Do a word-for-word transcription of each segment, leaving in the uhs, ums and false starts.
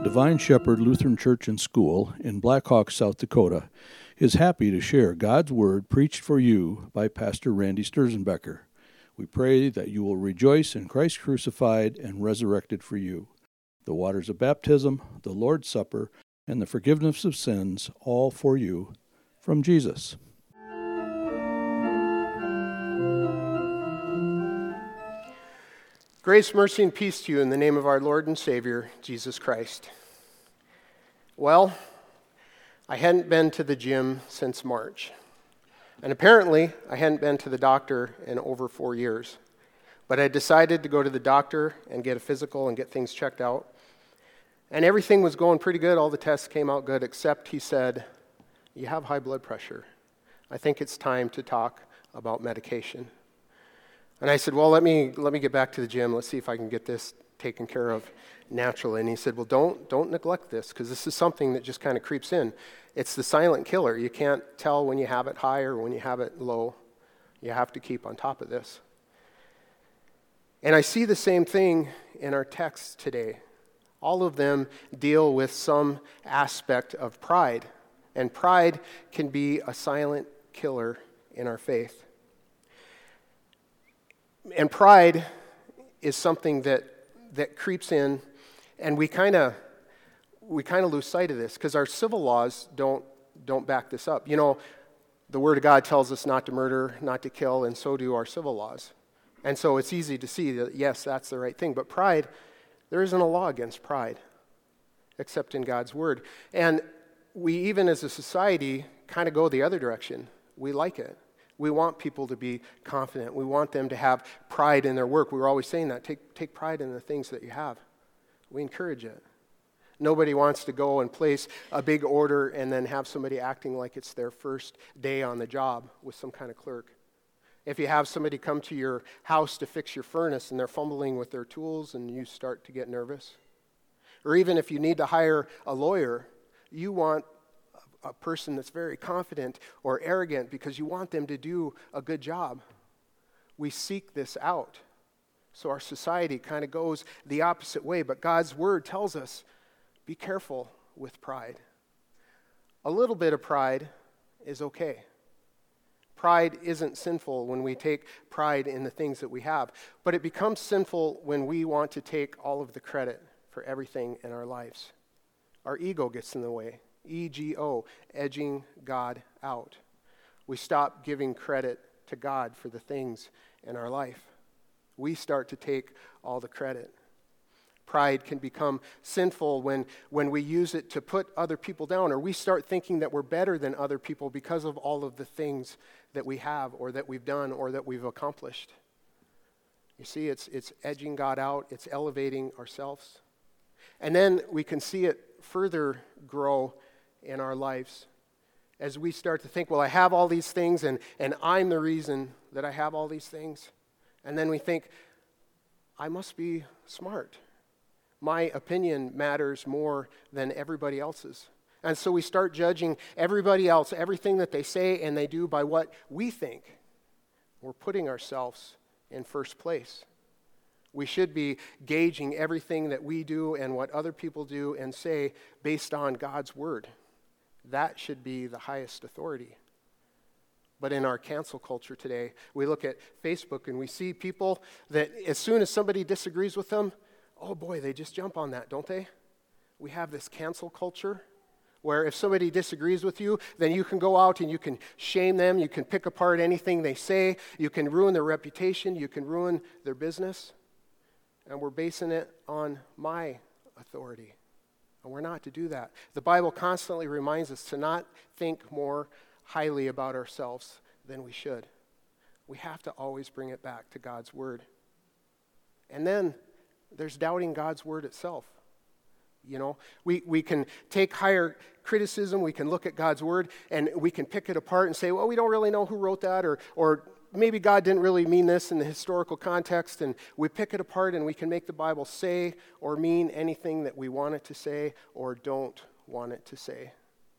Divine Shepherd Lutheran Church and School in Black Hawk, South Dakota, is happy to share God's Word preached for you by Pastor Randy Sturzenbecker. We pray that you will rejoice in Christ crucified and resurrected for you. The waters of baptism, the Lord's Supper, and the forgiveness of sins, all for you, from Jesus. Grace, mercy, and peace to you in the name of our Lord and Savior, Jesus Christ. Well, I hadn't been to the gym since March. And apparently, I hadn't been to the doctor in over four years. But I decided to go to the doctor and get a physical and get things checked out. And everything was going pretty good. All the tests came out good, except he said, "You have high blood pressure. I think it's time to talk about medication." And I said, well, let me let me get back to the gym. Let's see if I can get this taken care of naturally. And he said, well, don't don't neglect this, because this is something that just kind of creeps in. It's the silent killer. You can't tell when you have it high or when you have it low. You have to keep on top of this. And I see the same thing in our texts today. All of them deal with some aspect of pride. And pride can be a silent killer in our faith. And pride is something that, that creeps in, and we kind of we kind of lose sight of this because our civil laws don't don't back this up. You know, the Word of God tells us not to murder, not to kill, and so do our civil laws. And so it's easy to see that, yes, that's the right thing. But pride, there isn't a law against pride, except in God's Word. And we, even as a society, kind of go the other direction. We like it. We want people to be confident. We want them to have pride in their work. We were always saying that. Take, take pride in the things that you have. We encourage it. Nobody wants to go and place a big order and then have somebody acting like it's their first day on the job with some kind of clerk. If you have somebody come to your house to fix your furnace and they're fumbling with their tools and you start to get nervous. Or even if you need to hire a lawyer, you want a person that's very confident or arrogant because you want them to do a good job. We seek this out. So our society kind of goes the opposite way, but God's Word tells us, be careful with pride. A little bit of pride is okay. Pride isn't sinful when we take pride in the things that we have, but it becomes sinful when we want to take all of the credit for everything in our lives. Our ego gets in the way. E G O, edging God out. We stop giving credit to God for the things in our life. We start to take all the credit. Pride can become sinful when, when we use it to put other people down, or we start thinking that we're better than other people because of all of the things that we have or that we've done or that we've accomplished. You see, it's, it's edging God out. It's elevating ourselves. And then we can see it further grow in our lives as we start to think, well, I have all these things and, and I'm the reason that I have all these things. And then we think, I must be smart. My opinion matters more than everybody else's. And so we start judging everybody else, everything that they say and they do by what we think. We're putting ourselves in first place. We should be gauging everything that we do and what other people do and say based on God's Word. That should be the highest authority. But in our cancel culture today, we look at Facebook and we see people that as soon as somebody disagrees with them, oh boy, they just jump on that, don't they? We have this cancel culture where if somebody disagrees with you, then you can go out and you can shame them, you can pick apart anything they say, you can ruin their reputation, you can ruin their business. And we're basing it on my authority. And we're not to do that. The Bible constantly reminds us to not think more highly about ourselves than we should. We have to always bring it back to God's Word. And then there's doubting God's Word itself. You know, we, we can take higher criticism, we can look at God's Word, and we can pick it apart and say, well, we don't really know who wrote that, or or maybe God didn't really mean this in the historical context, and we pick it apart and we can make the Bible say or mean anything that we want it to say or don't want it to say.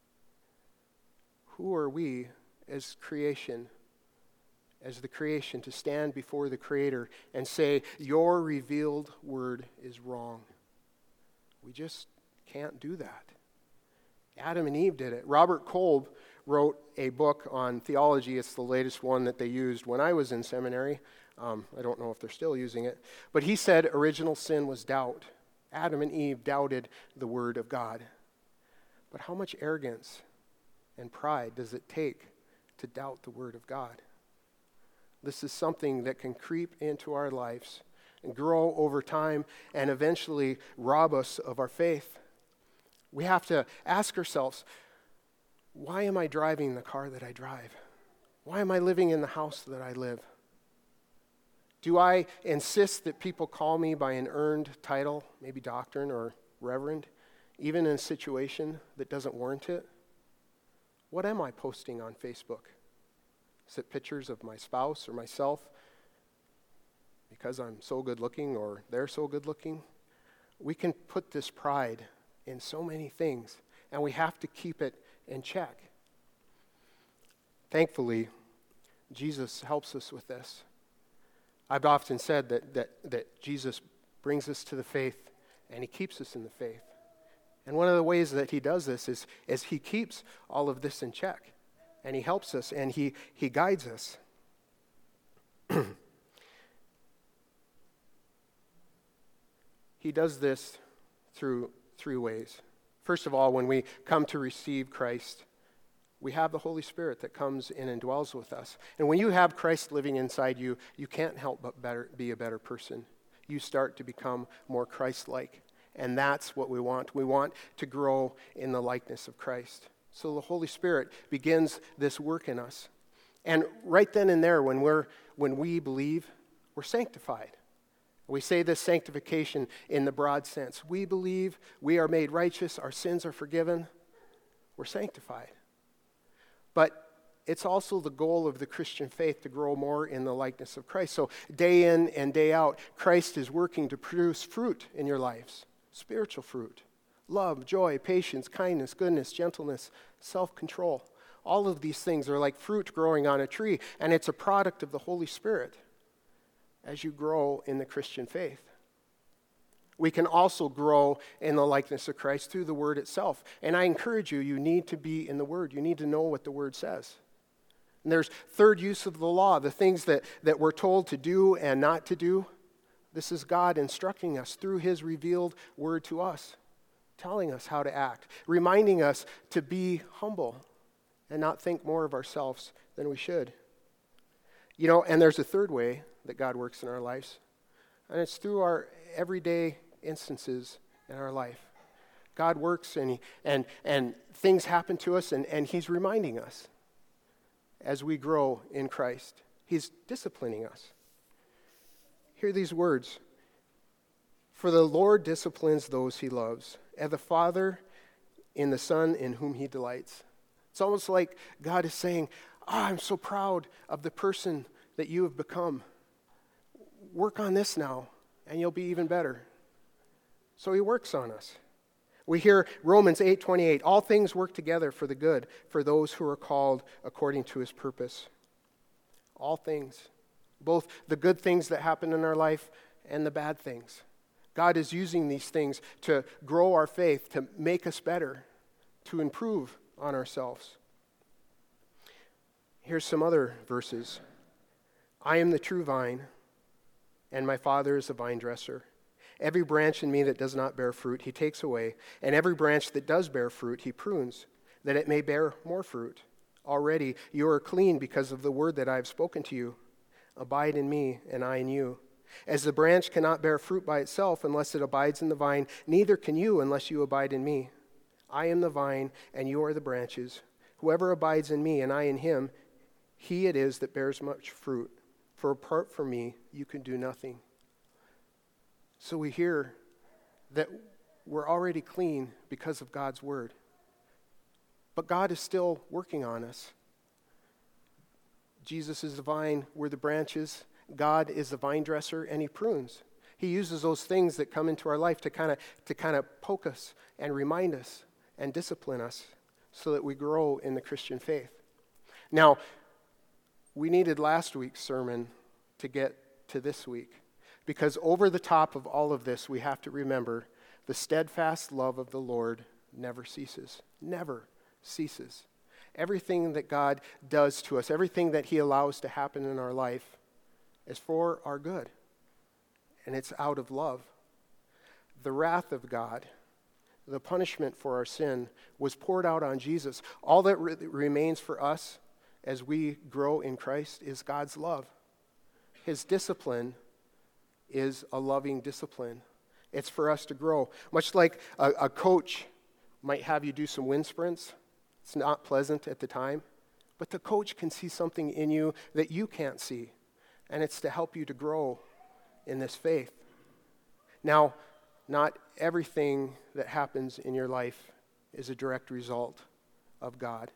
Who are we as creation, as the creation, to stand before the Creator and say, your revealed word is wrong? We just Can't do that. Adam and Eve did it. Robert Kolb wrote a book on theology. It's the latest one that they used when I was in seminary. Um, I don't know if they're still using it. But he said original sin was doubt. Adam and Eve doubted the word of God. But how much arrogance and pride does it take to doubt the word of God? This is something that can creep into our lives and grow over time and eventually rob us of our faith. We have to ask ourselves, why am I driving the car that I drive? Why am I living in the house that I live? Do I insist that people call me by an earned title, maybe doctrine or reverend, even in a situation that doesn't warrant it? What am I posting on Facebook? Is it pictures of my spouse or myself because I'm so good looking or they're so good looking? We can put this pride in so many things, and we have to keep it in check. Thankfully, Jesus helps us with this. I've often said that, that, that Jesus brings us to the faith, and he keeps us in the faith. And one of the ways that he does this is, is he keeps all of this in check, and he helps us, and he, he guides us. He does this through three ways. First of all, when we come to receive Christ, we have the Holy Spirit that comes in and dwells with us. And when you have Christ living inside you, you can't help but better, be a better person. You start to become more Christ-like. And that's what we want. We want to grow in the likeness of Christ. So the Holy Spirit begins this work in us. And right then and there, when we're when we believe, we're sanctified. We say this sanctification in the broad sense. We believe, we are made righteous, our sins are forgiven, we're sanctified. But it's also the goal of the Christian faith to grow more in the likeness of Christ. So day in and day out, Christ is working to produce fruit in your lives, spiritual fruit. Love, joy, patience, kindness, goodness, gentleness, self-control. All of these things are like fruit growing on a tree, and it's a product of the Holy Spirit as you grow in the Christian faith. We can also grow in the likeness of Christ through the Word itself. And I encourage you, you need to be in the Word. You need to know what the Word says. And there's third use of the law, the things that, that we're told to do and not to do. This is God instructing us through His revealed Word to us, telling us how to act, reminding us to be humble and not think more of ourselves than we should. You know, and there's a third way that God works in our lives, and it's through our everyday instances in our life. God works and he, and and things happen to us, and, and He's reminding us as we grow in Christ. He's disciplining us. Hear these words. For the Lord disciplines those He loves, and the Father in the Son in whom He delights. It's almost like God is saying, oh, I'm so proud of the person that you have become. Work on this now, and you'll be even better. So He works on us. We hear Romans eight twenty-eight, all things work together for the good, for those who are called according to His purpose. All things, both the good things that happen in our life and the bad things. God is using these things to grow our faith, to make us better, to improve on ourselves. Here's some other verses. I am the true vine, and my Father is the vine dresser. Every branch in me that does not bear fruit, He takes away, and every branch that does bear fruit, He prunes, that it may bear more fruit. Already you are clean because of the word that I have spoken to you. Abide in me, and I in you. As the branch cannot bear fruit by itself unless it abides in the vine, neither can you unless you abide in me. I am the vine, and you are the branches. Whoever abides in me, and I in him, he it is that bears much fruit. For apart from me, you can do nothing. So we hear that we're already clean because of God's word. But God is still working on us. Jesus is the vine, we're the branches. God is the vine dresser, and He prunes. He uses those things that come into our life to kind of to kind of poke us and remind us and discipline us so that we grow in the Christian faith. Now, we needed last week's sermon to get to this week, because over the top of all of this, we have to remember The steadfast love of the Lord never ceases. Never ceases. Everything that God does to us, everything that he allows to happen in our life is for our good. And it's out of love. The wrath of God, the punishment for our sin, was poured out on Jesus. All that re- remains for us as we grow in Christ is God's love. His discipline is a loving discipline. It's for us to grow. Much like a, a coach might have you do some wind sprints. It's not pleasant at the time, but the coach can see something in you that you can't see, and it's to help you to grow in this faith. Now, not everything that happens in your life is a direct result of God.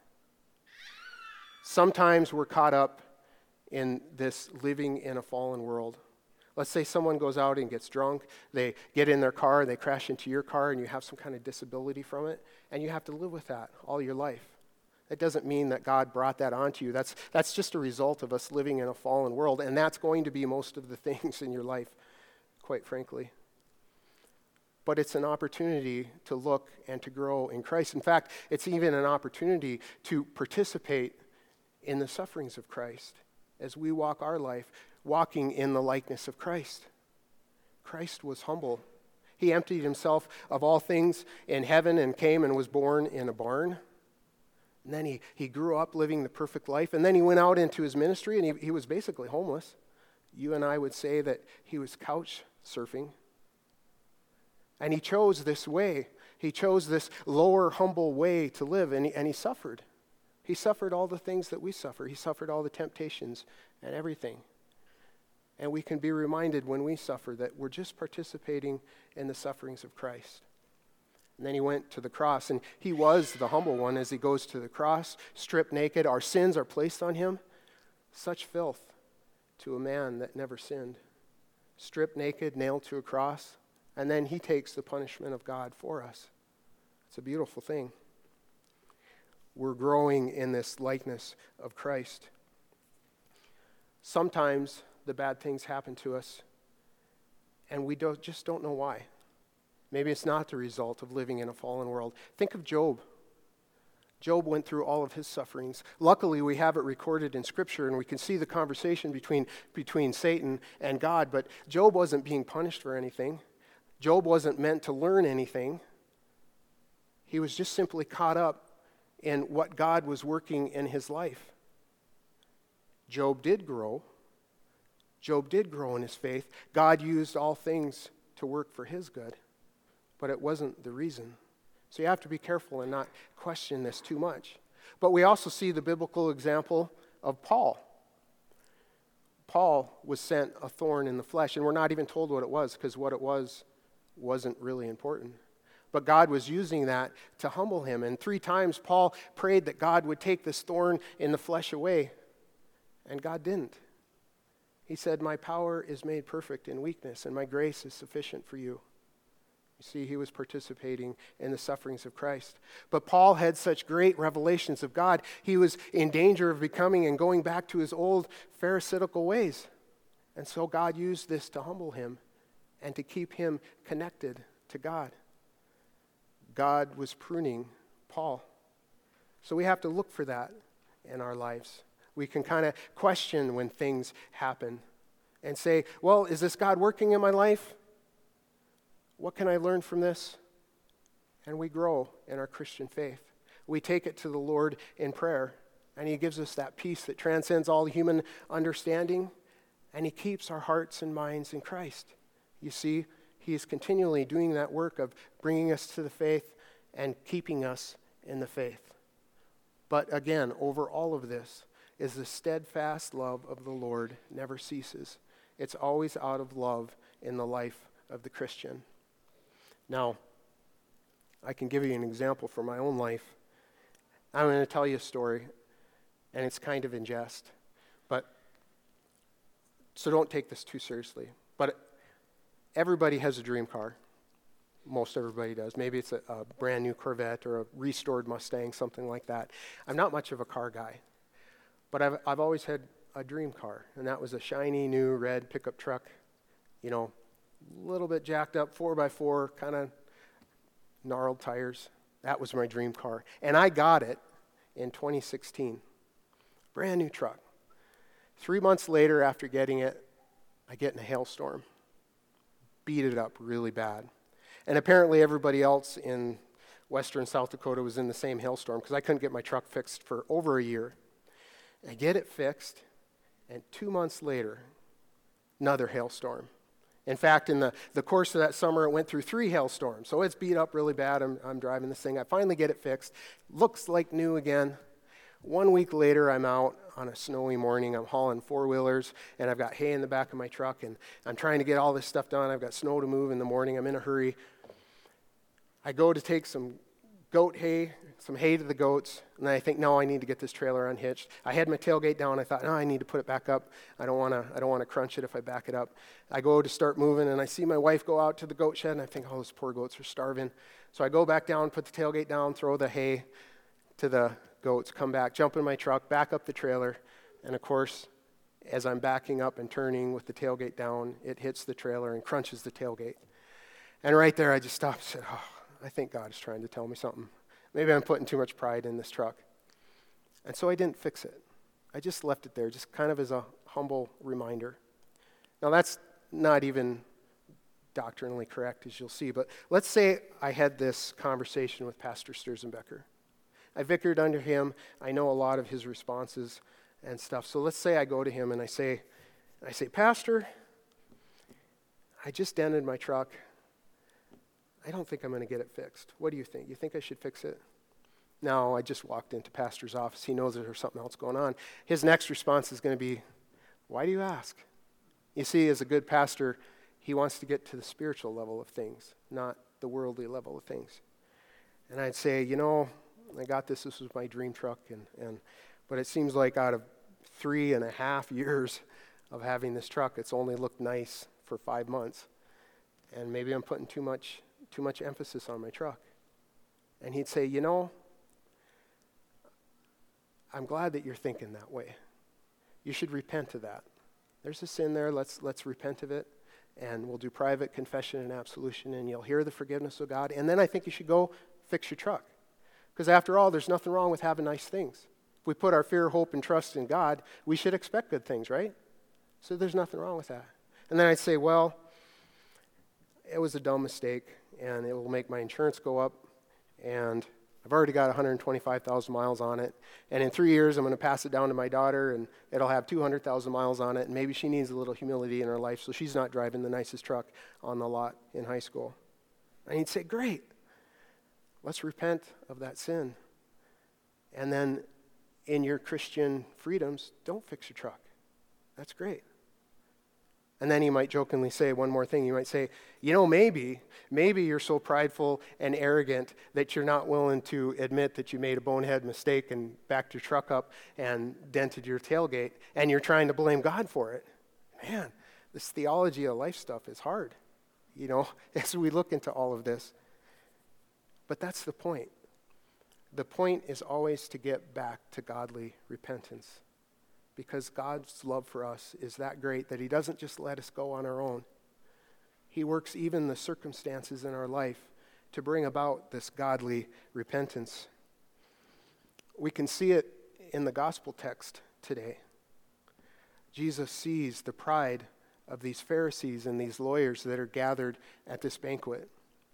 Sometimes we're caught up in this living in a fallen world. Let's say someone goes out and gets drunk, they get in their car, they crash into your car, and you have some kind of disability from it, and you have to live with that all your life. That doesn't mean that God brought that onto you. That's, that's just a result of us living in a fallen world, and that's going to be most of the things in your life, quite frankly. But it's an opportunity to look and to grow in Christ. In fact, it's even an opportunity to participate in the sufferings of Christ as we walk our life, walking in the likeness of Christ. Christ was humble. He emptied himself of all things in heaven and came and was born in a barn. And then he, he grew up living the perfect life. And then he went out into his ministry, and he, he was basically homeless. You and I would say that he was couch surfing. And he chose this way. He chose this lower, humble way to live, and he, and he suffered. He suffered all the things that we suffer. He suffered all the temptations and everything. And we can be reminded when we suffer that we're just participating in the sufferings of Christ. And then he went to the cross, and he was the humble one as he goes to the cross, stripped naked. Our sins are placed on him. Such filth to a man that never sinned. Stripped naked, nailed to a cross, and then he takes the punishment of God for us. It's a beautiful thing. We're growing in this likeness of Christ. Sometimes the bad things happen to us, and we don't, just don't know why. Maybe it's not the result of living in a fallen world. Think of Job. Job went through all of his sufferings. Luckily, we have it recorded in Scripture, and we can see the conversation between, between Satan and God, but Job wasn't being punished for anything. Job wasn't meant to learn anything. He was just simply caught up in what God was working in his life. Job did grow. Job did grow in his faith. God used all things to work for his good, but it wasn't the reason. So you have to be careful and not question this too much. But we also see the biblical example of Paul. Paul was sent a thorn in the flesh, and we're not even told what it was, because what it was wasn't really important. But God was using that to humble him. And three times Paul prayed that God would take this thorn in the flesh away, and God didn't. He said, "My power is made perfect in weakness, and my grace is sufficient for you." You see, he was participating in the sufferings of Christ. But Paul had such great revelations of God, he was in danger of becoming and going back to his old Pharisaical ways. And so God used this to humble him and to keep him connected to God. God was pruning Paul. So we have to look for that in our lives. We can kind of question when things happen and say, well, is this God working in my life? What can I learn from this? And we grow in our Christian faith. We take it to the Lord in prayer, and he gives us that peace that transcends all human understanding, and he keeps our hearts and minds in Christ. You see, he is continually doing that work of bringing us to the faith and keeping us in the faith. But again, over all of this is the steadfast love of the Lord never ceases. It's always out of love in the life of the Christian. Now, I can give you an example from my own life. I'm going to tell you a story, and it's kind of in jest, but so don't take this too seriously. But everybody has a dream car. Most everybody does. Maybe it's a, a brand new Corvette or a restored Mustang, something like that. I'm not much of a car guy, but I've I've always had a dream car, and that was a shiny new red pickup truck, you know, a little bit jacked up, four by four, kind of gnarled tires. That was my dream car. And I got it in twenty sixteen. Brand new truck. Three months later after getting it, I get in a hailstorm. Beat it up really bad. And apparently everybody else in western South Dakota was in the same hailstorm because I couldn't get my truck fixed for over a year. I get it fixed, and two months later, another hailstorm. In fact, in the, the course of that summer, it went through three hailstorms. So it's beat up really bad. I'm, I'm driving this thing. I finally get it fixed. Looks like new again. One week later, I'm out on a snowy morning. I'm hauling four-wheelers, and I've got hay in the back of my truck, and I'm trying to get all this stuff done. I've got snow to move in the morning. I'm in a hurry. I go to take some goat hay, some hay to the goats, and then I think, no, I need to get this trailer unhitched. I had my tailgate down. I thought, no, I need to put it back up. I don't want to I don't want to crunch it if I back it up. I go to start moving, and I see my wife go out to the goat shed, and I think, oh, those poor goats are starving. So I go back down, put the tailgate down, throw the hay to the goats, come back, jump in my truck, back up the trailer, and of course, as I'm backing up and turning with the tailgate down, it hits the trailer and crunches the tailgate. And right there, I just stopped and said, oh, I think God is trying to tell me something. Maybe I'm putting too much pride in this truck. And so I didn't fix it. I just left it there, just kind of as a humble reminder. Now, that's not even doctrinally correct, as you'll see, but let's say I had this conversation with Pastor Sturzenbecker. I vicared under him. I know a lot of his responses and stuff. So let's say I go to him and I say, I say, Pastor, I just dented my truck. I don't think I'm going to get it fixed. What do you think? You think I should fix it? No, I just walked into Pastor's office. He knows there's something else going on. His next response is going to be, why do you ask? You see, as a good pastor, he wants to get to the spiritual level of things, not the worldly level of things. And I'd say, you know, I got this. This was my dream truck. and and But it seems like out of three and a half years of having this truck, it's only looked nice for five months. And maybe I'm putting too much too much emphasis on my truck. And he'd say, you know, I'm glad that you're thinking that way. You should repent of that. There's a sin there. Let's let's repent of it. And we'll do private confession and absolution, and you'll hear the forgiveness of God. And then I think you should go fix your truck. Because after all, there's nothing wrong with having nice things. If we put our fear, hope, and trust in God, we should expect good things, right? So there's nothing wrong with that. And then I'd say, well, it was a dumb mistake, and it will make my insurance go up, and I've already got one hundred twenty-five thousand miles on it, and in three years I'm going to pass it down to my daughter, and it'll have two hundred thousand miles on it, and maybe she needs a little humility in her life, so she's not driving the nicest truck on the lot in high school. And he'd say, great, let's repent of that sin. And then in your Christian freedoms, don't fix your truck. That's great. And then he might jokingly say one more thing. He might say, you know, maybe, maybe you're so prideful and arrogant that you're not willing to admit that you made a bonehead mistake and backed your truck up and dented your tailgate, and you're trying to blame God for it. Man, this theology of life stuff is hard, you know, as we look into all of this. But that's the point. The point is always to get back to godly repentance, because God's love for us is that great that he doesn't just let us go on our own. He works even the circumstances in our life to bring about this godly repentance. We can see it in the gospel text today. Jesus sees the pride of these Pharisees and these lawyers that are gathered at this banquet.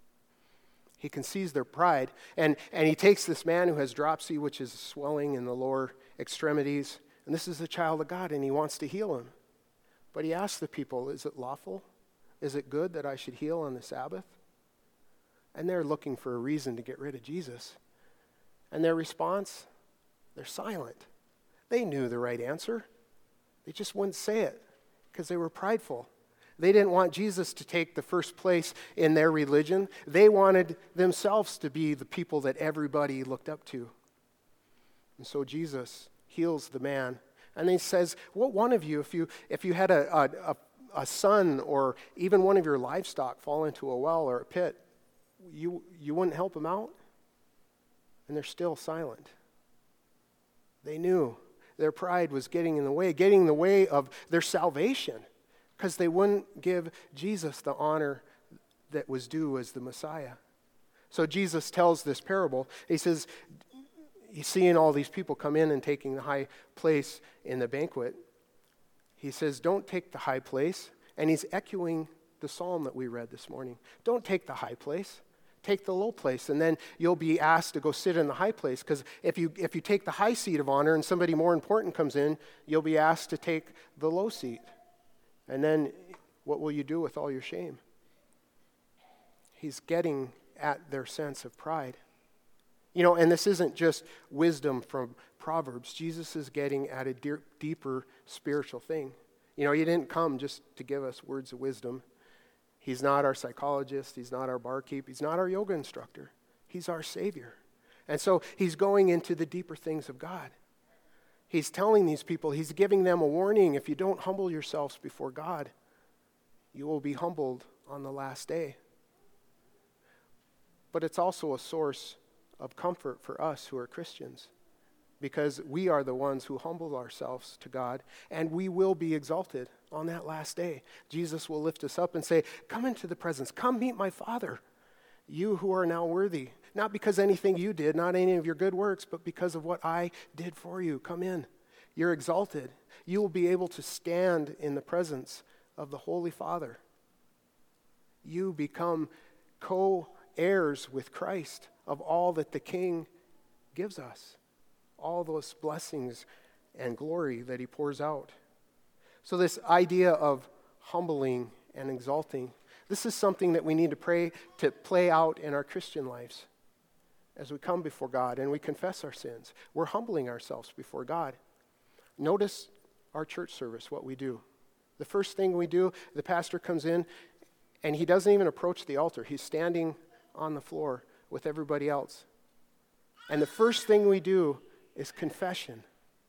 He conceives their pride, and, and he takes this man who has dropsy, which is swelling in the lower extremities, and this is a child of God, and he wants to heal him. But he asks the people, is it lawful? Is it good that I should heal on the Sabbath? And they're looking for a reason to get rid of Jesus. And their response, they're silent. They knew the right answer. They just wouldn't say it because they were prideful. They didn't want Jesus to take the first place in their religion. They wanted themselves to be the people that everybody looked up to. And so Jesus heals the man. And he says, what one of you, if you if you had a, a, a son or even one of your livestock fall into a well or a pit, you, you wouldn't help him out? And they're still silent. They knew their pride was getting in the way, getting in the way of their salvation, because they wouldn't give Jesus the honor that was due as the Messiah. So Jesus tells this parable. He says, he's seeing all these people come in and taking the high place in the banquet. He says, don't take the high place. And he's echoing the psalm that we read this morning. Don't take the high place. Take the low place, and then you'll be asked to go sit in the high place, because if you if you take the high seat of honor and somebody more important comes in, you'll be asked to take the low seat. And then what will you do with all your shame? He's getting at their sense of pride. You know, and this isn't just wisdom from Proverbs. Jesus is getting at a de- deeper spiritual thing. You know, he didn't come just to give us words of wisdom. He's not our psychologist. He's not our barkeep. He's not our yoga instructor. He's our Savior. And so he's going into the deeper things of God. He's telling these people, he's giving them a warning. If you don't humble yourselves before God, you will be humbled on the last day. But it's also a source of comfort for us who are Christians, because we are the ones who humble ourselves to God, and we will be exalted on that last day. Jesus will lift us up and say, come into the presence, come meet my Father, you who are now worthy, not because anything you did, not any of your good works, but because of what I did for you. Come in. You're exalted. You will be able to stand in the presence of the Holy Father. You become co-heirs with Christ of all that the King gives us, all those blessings and glory that he pours out. So this idea of humbling and exalting, this is something that we need to pray to play out in our Christian lives. As we come before God and we confess our sins, we're humbling ourselves before God. Notice our church service, what we do. The first thing we do, the pastor comes in and he doesn't even approach the altar. He's standing on the floor with everybody else. And the first thing we do is confession.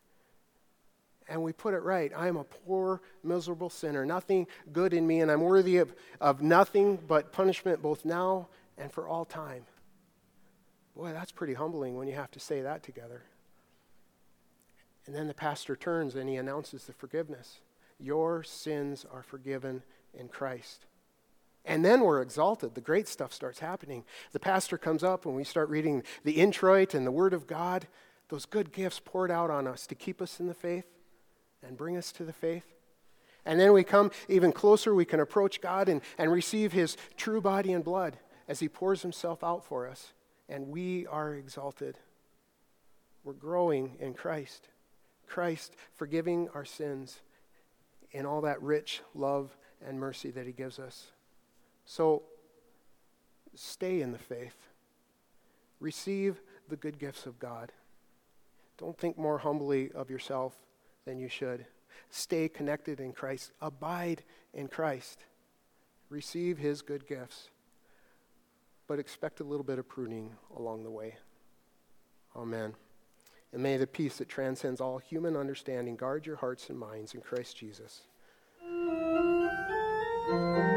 And we put it right. I am a poor, miserable sinner, nothing good in me, and I'm worthy of, of nothing but punishment both now and for all time. Boy, that's pretty humbling when you have to say that together. And then the pastor turns and he announces the forgiveness. Your sins are forgiven in Christ. And then we're exalted. The great stuff starts happening. The pastor comes up and we start reading the introit and the Word of God, those good gifts poured out on us to keep us in the faith and bring us to the faith. And then we come even closer. We can approach God and, and receive his true body and blood as he pours himself out for us. And we are exalted. We're growing in Christ. Christ forgiving our sins in all that rich love and mercy that he gives us. So stay in the faith. Receive the good gifts of God. Don't think more humbly of yourself than you should. Stay connected in Christ. Abide in Christ. Receive his good gifts. But expect a little bit of pruning along the way. Amen. And may the peace that transcends all human understanding guard your hearts and minds in Christ Jesus.